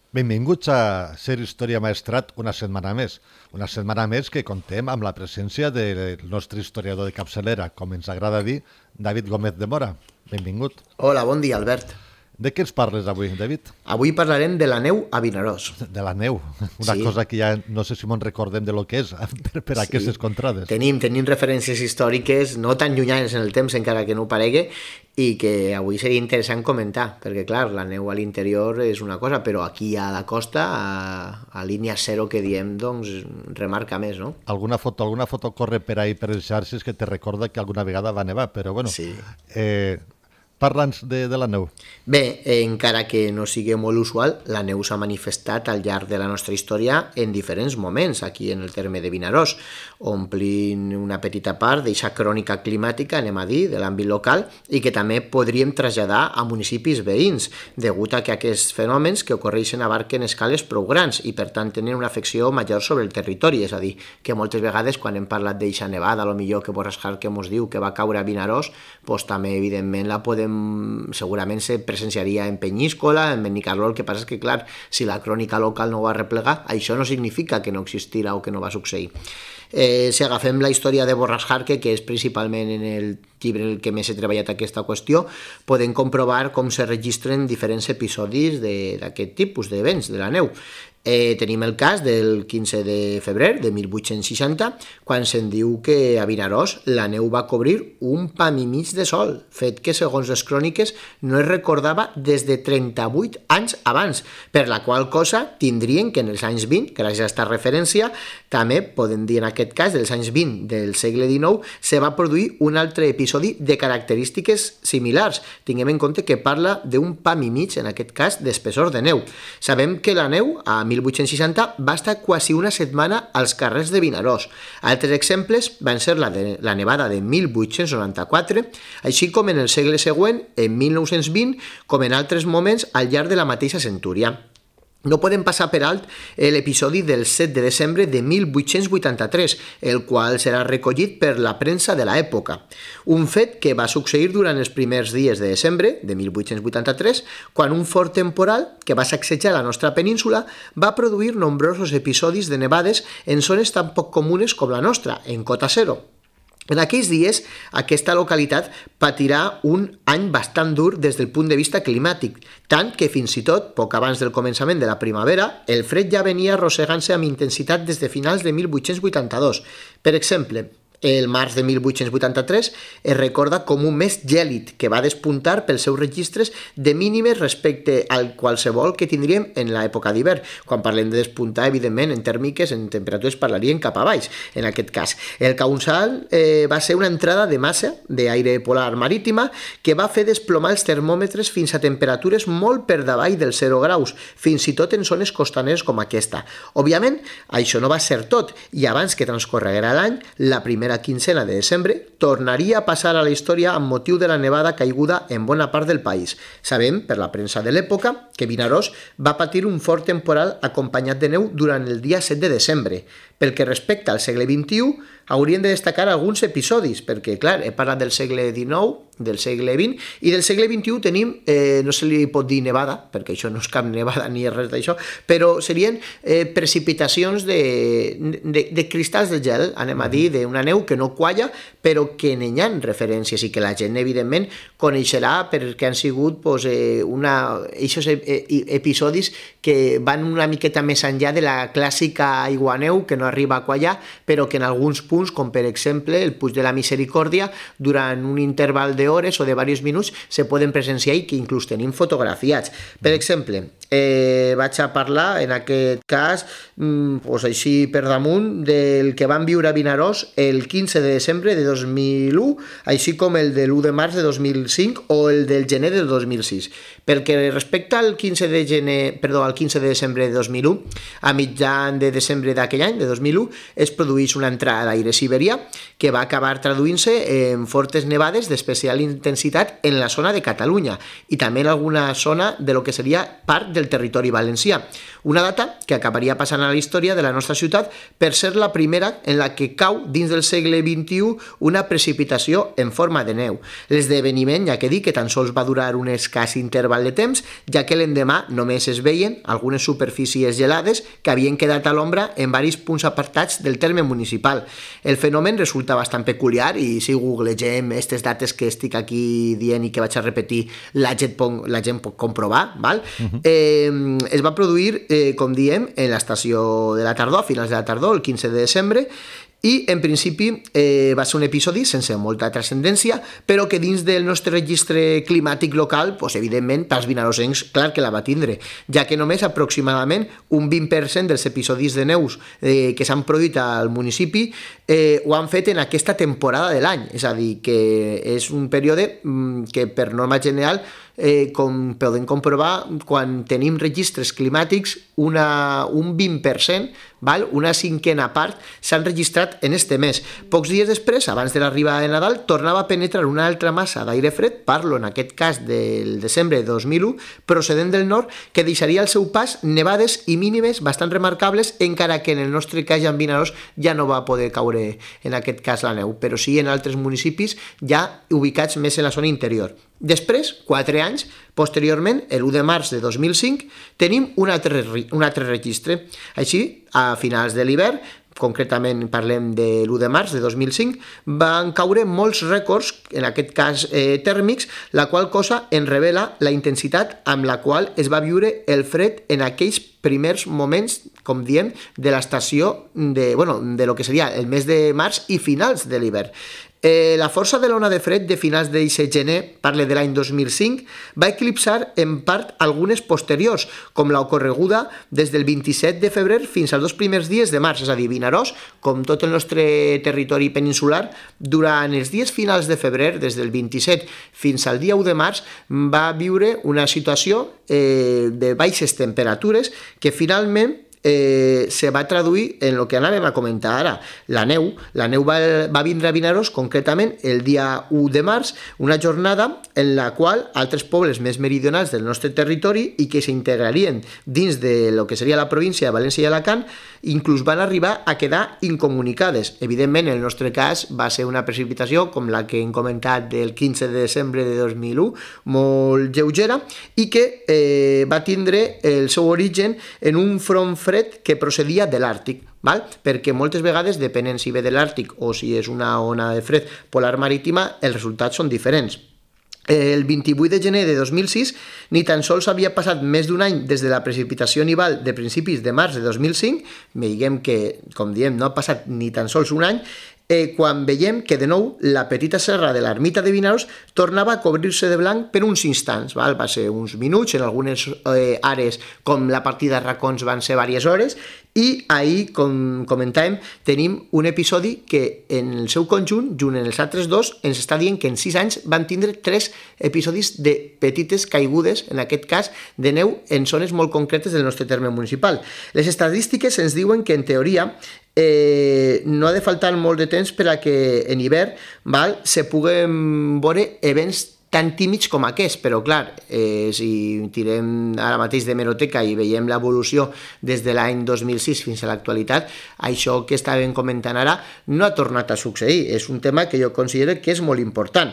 Benvinguts a Ser Història Maestrat una setmana més. Una setmana més que contem amb la presència del nostre historiador de capçalera, com ens agrada dir, David Gómez de Mora. Benvingut. Hola, bon dia, Albert. De què ens parles avui, David? Avui parlarem de la neu a Vinaròs. De la neu, una cosa que ja no sé si me'n recordem de lo que és per aquestes contrades. Tenim referències històriques no tan llunyanes en el temps, encara que no ho paregui, i que avui seria interessant comentar, perquè clar, la neu a l'interior és una cosa, però aquí a la costa, a línia zero que diem, doncs remarca més, no? Alguna foto corre per ahí per les xarxes que te recorda que alguna vegada va nevar, però bueno, Sí. Parla'ns de la neu. Bé, encara que no sigui molt usual, la neu s'ha manifestat al llarg de la nostra història en diferents moments aquí en el terme de Vinaròs, omplint una petita part d'eixa crònica climàtica, anem a dir, de l'àmbit local, i que també podríem traslladar a municipis veïns, degut a que aquests fenòmens que ocorreixen abarquen escales prou grans i per tant tenen una afecció major sobre el territori, és a dir, que moltes vegades quan hem parlat d'eixa nevada, a lo millor que Borrasjar que mos diu que va caure a Vinaròs, doncs també evidentment la podem segurament se presenciaria en Penyíscola, en Benicarló. El que passa és que, clar, si la crònica local no ho va replegar, això no significa que no existirà o que no va succeir. Si agafem la història de Borrasjarque, que és principalment en el llibre en el que més he treballat aquesta qüestió, podem comprovar com se registren diferents episodis d'aquest tipus d'events de la neu. Tenim el cas del 15 de febrer de 1860, quan se'n diu que a Vinaròs la neu va cobrir un pam i mig de sol, fet que, segons les cròniques, no es recordava des de 38 anys abans, per la qual cosa tindrien que en els anys 20, gràcies a aquesta referència, també podem dir en aquest cas dels anys 20 del segle XIX, se va produir un altre episodi de característiques similars. Tinguem en compte que parla d'un pam i mig, en aquest cas, d'espessor de neu. Sabem que la neu, a 1860, va estar quasi una setmana als carrers de Vinaròs. Altres exemples van ser la nevada de 1894, així com en el segle següent, en 1920, com en altres moments al llarg de la mateixa centúria. No podem passar per alt l'episodi del 7 de desembre de 1883, el qual serà recollit per la premsa de l'època. Un fet que va succeir durant els primers dies de desembre de 1883, quan un fort temporal que va sacsejar la nostra península va produir nombrosos episodis de nevades en zones tan poc comunes com la nostra, en cota zero. En aquells dies, aquesta localitat patirà un any bastant dur des del punt de vista climàtic, tant que fins i tot, poc abans del començament de la primavera, el fred ja venia arrossegant-se amb intensitat des de finals de 1882. Per exemple, el març de 1883 es recorda com un mes gèlid que va despuntar pels seus registres de mínimes respecte al qualsevol que tindríem en l'època d'hivern. Quan parlem de despuntar, evidentment, en tèrmiques, en temperatures parlarien cap a baix, en aquest cas. El causal va ser una entrada de massa d'aire polar marítima que va fer desplomar els termòmetres fins a temperatures molt per davall dels 0 graus, fins i tot en zones costaneres com aquesta. Òbviament, això no va ser tot, i abans que transcorreguera l'any, la primera quincena de desembre tornaria a passar a la història amb motiu de la nevada caiguda en bona part del país. Sabem, per la premsa de l'època, que Vinaròs va patir un fort temporal acompanyat de neu durant el dia 7 de desembre. Pel que respecta al segle XXI, hauríem de destacar alguns episodis, perquè, clar, he parlat del segle XIX, del segle XX, i del segle XXI tenim, no se li pot dir nevada, perquè això no és cap nevada ni res d'això, però serien precipitacions de cristalls de gel, anem a dir, d'una neu que no qualla, però que n'hi ha referències i que la gent, evidentment, coneixerà perquè han sigut aquests episodis que van una miqueta més enllà de la clàssica aiguaneu que no arriba a quallar, però que en alguns punts, com per exemple el Puig de la Misericòrdia, durant un interval d'hores o de diversos minuts se poden presenciar i que inclús tenim fotografiats. Per exemple, vaig a parlar en aquest cas així per damunt del que van viure a Vinaròs el 15 de desembre de 2001, així com el de l'1 de març de 2005 o el del gener del 2006. Pel que respecta al 15 de desembre de 2001, a mitjan de desembre d'aquell any, de 2001, es produeix una entrada d'aire siberià que va acabar traduint-se en fortes nevades d'especial intensitat en la zona de Catalunya i també en alguna zona de lo que seria part del territori valencià. Una data que acabaria passant a la història de la nostra ciutat per ser la primera en la que cau dins del segle XXI una precipitació en forma de neu. L'esdeveniment, ja que dic, que tan sols va durar un escàs interval de temps, ja que l'endemà només es veien algunes superfícies gelades que havien quedat a l'ombra en varis punts apartats del terme municipal. El fenomen resulta bastant peculiar i si googlegem aquestes dates que estic aquí dient i que vaig a repetir, la gent pot comprovar, val? Es va produir, com diem, en l'estació de la tardor, a finals de la tardor, el 15 de desembre, i en principi va ser un episodi sense molta transcendència, però que dins del nostre registre climàtic local, evidentment, pels vinarosencs, clar que la va tindre, ja que només aproximadament un 20% dels episodis de neus que s'han produït al municipi ho han fet en aquesta temporada de l'any, és a dir, que és un període que per norma general, com podem comprovar, quan tenim registres climàtics, un 20%, una cinquena part, s'han registrat en este mes. Pocs dies després, abans de l'arribada de Nadal, tornava a penetrar una altra massa d'aire fred, parlo en aquest cas del desembre de 2001, procedent del nord, que deixaria al seu pas nevades i mínimes bastant remarcables, encara que en el nostre cas ja en Vinaròs ja no va poder caure en aquest cas la neu, però sí en altres municipis ja ubicats més en la zona interior. Després, 4 anys, posteriorment, l'1 de març de 2005, tenim un altre registre. Així, a finals de l'hivern, concretament parlem de l'1 de març de 2005, van caure molts rècords, en aquest cas tèrmics, la qual cosa en revela la intensitat amb la qual es va viure el fred en aquells primers moments, com diem, de l'estació de lo que seria el mes de març i finals de l'hivern. La força de l'ona de fred de finals d'aquest gener, parle de l'any 2005, va eclipsar en part algunes posteriors, com l'ocorreguda des del 27 de febrer fins als 2 primers dies de març, és a dir, Vinaròs, com tot el nostre territori peninsular, durant els dies finals de febrer, des del 27 fins al dia 1 de març, va viure una situació de baixes temperatures que finalment se va traduir en el que anàvem a comentar ara, la neu. La neu va vindre a Vinaròs concretament el dia 1 de març, una jornada en la qual altres pobles més meridionals del nostre territori i que s'integrarien dins de lo que seria la província de València i Alacant, inclús van arribar a quedar incomunicades. Evidentment, en el nostre cas va ser una precipitació com la que hem comentat del 15 de desembre de 2001, molt lleugera, i que va tindre el seu origen en un front fred que procedia de l'Àrtic, perquè moltes vegades, depenent si ve de l'Àrtic o si és una ona de fred polar marítima, els resultats són diferents. El 28 de gener de 2006 ni tan sols havia passat més d'un any des de la precipitació nival de principis de març de 2005, diguem que, com diem, no ha passat ni tan sols un any, quan veiem que de nou la petita serra de l'ermita de Vinaròs tornava a cobrir-se de blanc per uns instants, va ser uns minuts, en algunes àrees com la partida de racons van ser diverses hores, i ahir, com comentàvem, tenim un episodi que en el seu conjunt, junt en els altres dos, ens està dient que en 6 anys van tindre 3 episodis de petites caigudes, en aquest cas de neu, en zones molt concretes del nostre terme municipal. Les estadístiques ens diuen que en teoria no ha de faltar molt de temps per a que en hivern se puguen veure events tan tímids com aquests, però clar, si tirem ara mateix d'hemeroteca i veiem l'evolució des de l'any 2006 fins a l'actualitat, això que estàvem comentant ara no ha tornat a succeir. És un tema que jo considero que és molt important.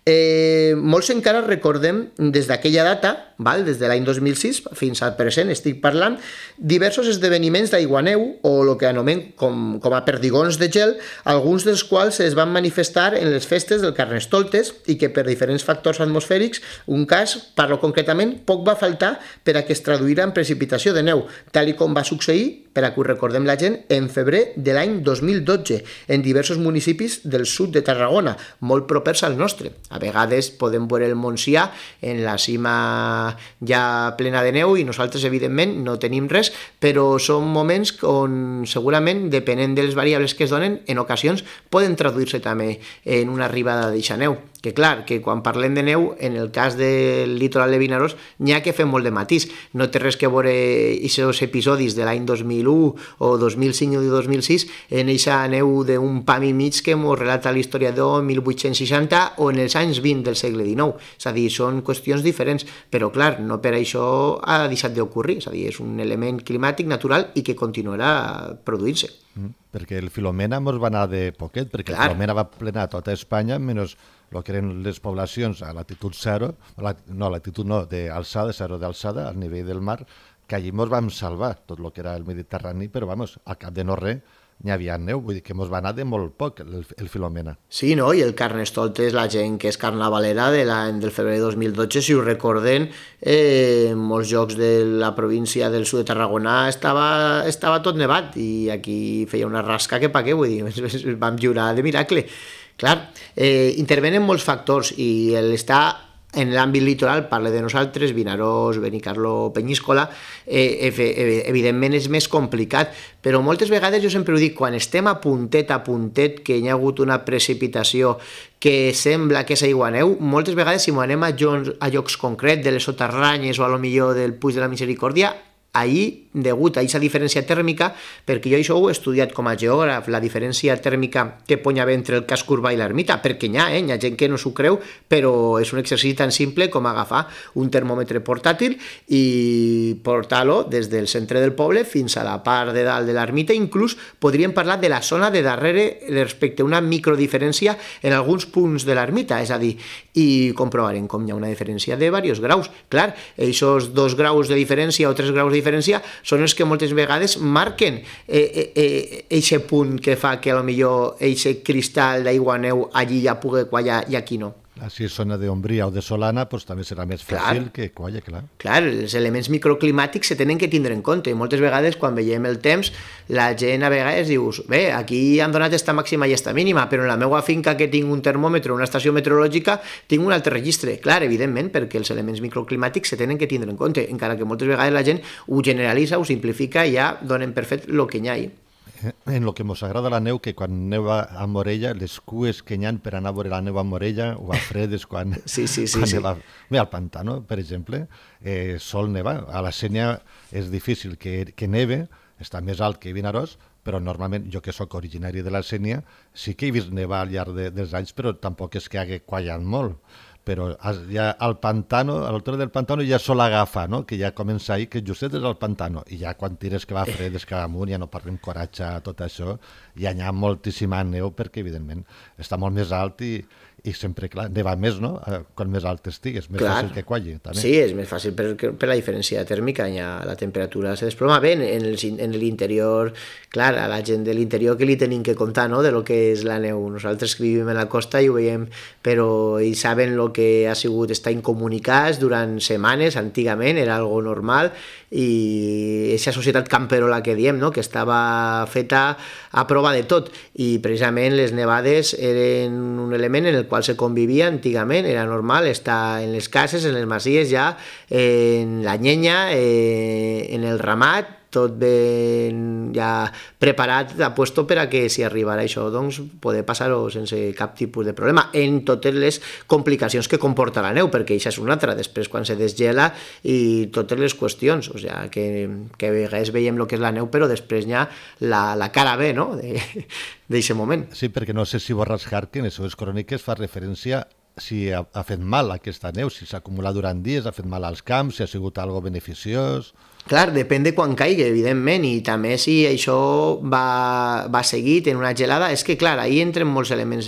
Molts encara recordem des d'aquella data, des de l'any 2006 fins al present, estic parlant, diversos esdeveniments d'aiguaneu o el que anomenem com a perdigons de gel, alguns dels quals es van manifestar en les festes del Carnestoltes i que per diferents factors atmosfèrics, un cas, parlo concretament, poc va faltar per a que es traduïra en precipitació de neu, tal com va succeir, per a que ho recordem la gent, en febrer de l'any 2012, en diversos municipis del sud de Tarragona, molt propers al nostre. A vegades podem veure el Montsià en la cima ja plena de neu i nosaltres, evidentment, no tenim res, però són moments on segurament, depenent de les variables que es donen, en ocasions poden traduir-se també en una arribada d'eixa neu. Que clar, que quan parlem de neu, en el cas del litoral de Vinaròs, n'hi ha que fer molt de matís. No té res que veure aquests episodis de l'any 2001 o 2005 o 2006 en eixa neu d'un pam i mig que mos relata l'historiador 1860 o en els anys 20 del segle XIX. És a dir, són qüestions diferents, però clar, no per això ha deixat d'ocorrir. És a dir, és un element climàtic natural i que continuarà produint-se. Perquè el Filomena mos va anar de poquet, perquè el Filomena va plenar tota Espanya, menys el que eren les poblacions a latitud zero, d'alçada, zero d'alçada, al nivell del mar, que allí mos vam salvar tot el que era el Mediterrani, però vamos, al cap de no res, n'hi havia neu, vull dir que mos va anar de molt poc el Filomena. Sí, no? I el Carnestoltes, la gent que és carnavalera de l'any del febrer de 2012, si ho recorden, en molts llocs de la província del sud de Tarragona estava tot nevat i aquí feia una rasca que pa què, vull dir, vam lliurar de miracle. Clar, intervenen molts factors i l'estar en l'àmbit litoral, parla de nosaltres, Vinaròs, Benicarló, Penyíscola, evidentment és més complicat, però moltes vegades jo sempre ho dic, quan estem a puntet, que hi ha hagut una precipitació que sembla que és aiguaneu, moltes vegades si m'ho anem a llocs concrets de les soterranyes o a lo millor del Puig de la Misericòrdia, ahir, degut a aquesta diferència tèrmica, perquè jo això ho he estudiat com a geògraf, la diferència tèrmica que pon haver entre el casc urbà i l'ermita, perquè hi ha gent que no s'ho creu, però és un exercici tan simple com agafar un termòmetre portàtil i portar-lo des del centre del poble fins a la part de dalt de l'ermita, inclús podríem parlar de la zona de darrere respecte a una microdiferència en alguns punts de l'ermita, és a dir, i comprovarem com hi ha una diferència de diversos graus. Clar, aquests 2 graus de diferència o 3 graus de diferència són els que moltes vegades marquen aquest punt que fa que potser aquest cristall d'aigua neu allí ja pugui quallar i aquí no. Si és zona d'ombria o de solana, doncs també serà més fàcil que qualla, clar. Clar, els elements microclimàtics se tenen que tindre en compte. Moltes vegades, quan veiem el temps, la gent a vegades diu, bé, aquí han donat esta màxima i esta mínima, però en la meva finca que tinc un termòmetre, una estació meteorològica, tinc un altre registre. Clar, evidentment, perquè els elements microclimàtics se tenen que tindre en compte, encara que moltes vegades la gent ho generalitza, ho simplifica i ja donen per fet el que hi ha. En el que ens agrada la neu, que quan neva a Morella, les cues que hi ha per anar a veure la neu a Morella o a Fredes quan... Sí. Bé, al Pantano, per exemple, sol nevar. A la Sénia és difícil que neve, està més alt que Vinaròs, però normalment, jo que sóc originari de la Sénia, sí que he vist nevar al llarg dels anys, però tampoc és que hagi quallat molt. Però ja al Pantano, a l'altura del Pantano ja sol agafar, no? Que ja comença ahir, que justet és al Pantano, i ja quan tires que va Fredes, que va amunt, ja no parlem coratge, tot això, ja hi ha moltíssima neu, perquè evidentment està molt més alt i sempre, clar, neva més, no? Quan més alt estigues, més fàcil que qualli. També. Sí, és més fàcil per la diferència tèrmica, ja la temperatura se desploma. Bé, en l'interior, clar, a la gent de l'interior que li tenim que contar, no?, de lo que és la neu. Nosaltres que vivim a la costa i ho veiem, però ells saben el que ha sigut estar incomunicats durant setmanes, antigament, era algo normal, i aquesta societat camperola que diem, no?, que estava feta a prova de tot, i precisament les nevades eren un element en el qual se convivia antigament, era normal estar en les cases, en les masies ja, en la llenya, en el ramat, tot ben ja preparat, apuesto per a que si arribara això, doncs, poder passar-ho sense cap tipus de problema, en totes les complicacions que comporta la neu, perquè això és una altra, després quan se desgela i totes les qüestions, o sigui, que a vegades veiem el que és la neu, però després hi ha la cara B, no?, d'aquest moment. Sí, perquè no sé si Borràs Harkin, en les seves cròniques, fa referència si ha fet mal aquesta neu, si s'ha acumulat durant dies, ha fet mal als camps, si ha sigut algo beneficiós... Clar, depèn de quan caigui, evidentment, i també si això va seguit en una gelada, és que, clar, ahí entren molts elements,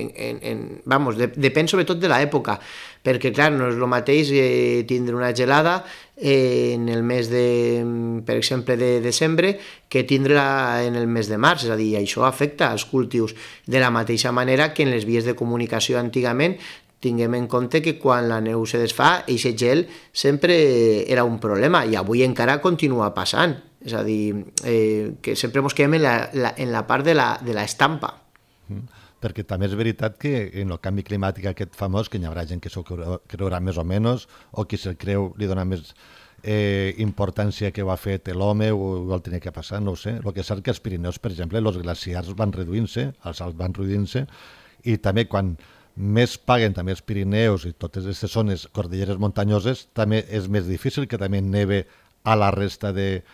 depèn sobretot de l'època, perquè, clar, no és el mateix tindre una gelada en el mes per exemple, de desembre, que tindre-la en el mes de març, és a dir, això afecta als cultius de la mateixa manera que en les vies de comunicació antigament. Tinguem en compte que quan la neu se desfà, aquest gel sempre era un problema i avui encara continua passant. És a dir, que sempre ens quedem en la part de l'estampa. Perquè també és veritat que en el canvi climàtic aquest famós, que hi haurà gent que s'ho creurà més o menys, o qui se'l creu li dona més importància que ho ha fet l'home o el tenia que passar, no ho sé. El que és cert que als Pirineus, per exemple, els glaciars van reduint-se, els salts van reduint-se, i també quan més paguen també els Pirineus i totes aquestes zones cordilleres muntanyoses, també és més difícil que també neve a la resta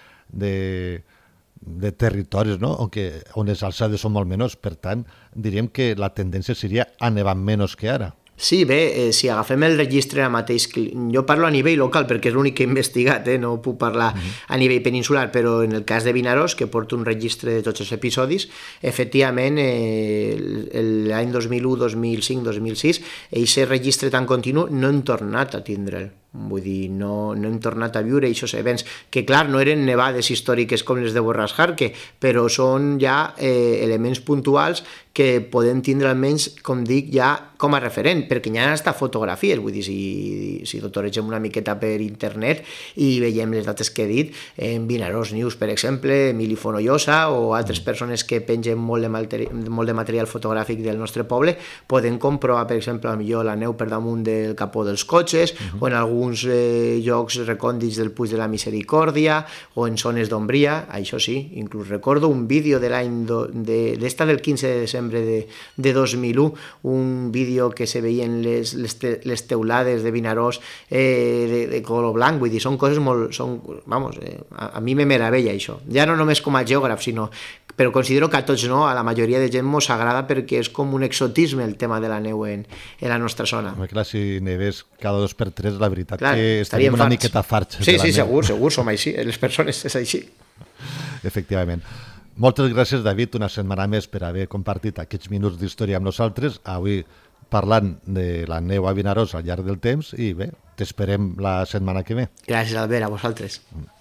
de territoris, no? On les alçades són molt menors. Per tant, diríem que la tendència seria a nevar menys que ara. Sí, bé, si agafem el registre mateix, jo parlo a nivell local perquè és l'únic que he investigat, no puc parlar a nivell peninsular, però en el cas de Vinaròs, que porto un registre de tots els episodis, efectivament, l'any 2001, 2005, 2006, aquest registre tan continu no hem tornat a tindre'l. Vull dir, no hem tornat a viure aquests events, que clar, no eren nevades històriques com les de Borràs Jarque, però són ja elements puntuals que podem tindre almenys, com dic, ja com a referent, perquè hi ha hasta fotografies, vull dir, si doctoregem una miqueta per internet i veiem les dates que he dit, en Vinaròs News, per exemple, Emili Fonollosa o altres persones que pengen molt de material fotogràfic del nostre poble, poden comprovar, per exemple, millor la neu per damunt del capó dels cotxes, o en alguns llocs recòndits del Puig de la Misericòrdia, o en zones d'ombria, això sí, inclús recordo un vídeo de l'any d'esta del 15 de desembre de 2001, un vídeo que se veien les teulades de Vinaròs de color blanc, vull dir, són coses molt... a mi me meravella això, ja no només com a geògraf, sinó però considero que a tots, no, a la majoria de gent mos agrada perquè és com un exotisme el tema de la neu en la nostra zona. Clar, si neves cada 2x3, la veritat clar, que estaríem una miqueta farts. Sí, segur, som així, les persones és així. Efectivament. Moltes gràcies, David, una setmana més per haver compartit aquests minuts d'història amb nosaltres, avui parlant de la neu a Vinaròs al llarg del temps, i bé, t'esperem la setmana que ve. Gràcies, Albert, a vosaltres.